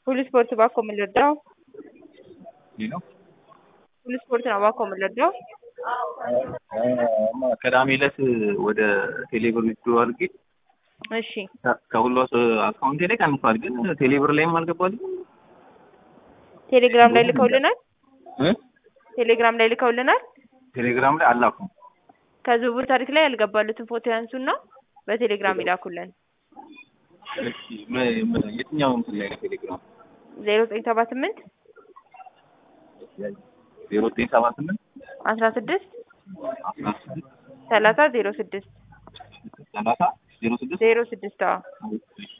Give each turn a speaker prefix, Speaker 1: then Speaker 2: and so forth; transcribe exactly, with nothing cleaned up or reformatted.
Speaker 1: ሁሉ ስፖርት ባኮ ምልዳው
Speaker 2: ሌላው
Speaker 1: ሁሉ ስፖርት ነው ባኮ ምልዳው
Speaker 2: ቅዳሜ ዕለት ወደ ቴሌብር ዊዝድሮ አድርጌ
Speaker 1: እሺ
Speaker 2: ከሁሉ አካውንቴ ላይ ቀንሷል፣ ግን ቴሌብር ላይም አልገባልኝ።
Speaker 1: ቴሌግራም ላይ ልከውልናል
Speaker 2: እ
Speaker 1: ቴሌግራም ላይ ልከውልናል።
Speaker 2: ቴሌግራም ላይ አላኩም።
Speaker 1: ከዝውውር ታሪክ ላይ ያልገባሉትን ፎቶ ያንሱና በቴሌግራም ይላኩልን።
Speaker 2: እሺ የትኛው እንትን ላይ ነው ቴሌግራም?
Speaker 1: ዜሮ ዘጠኝ ሰባ ስምንት
Speaker 2: ዜሮ ዘጠኝ ሰባ ስምንት
Speaker 1: አስራ ስድስት
Speaker 2: አስራ ስድስት
Speaker 1: ሰላሳ ዜሮ ስድስት
Speaker 2: ሰላሳ ዜሮ ስድስት
Speaker 1: ዜሮ ስድስት አዎ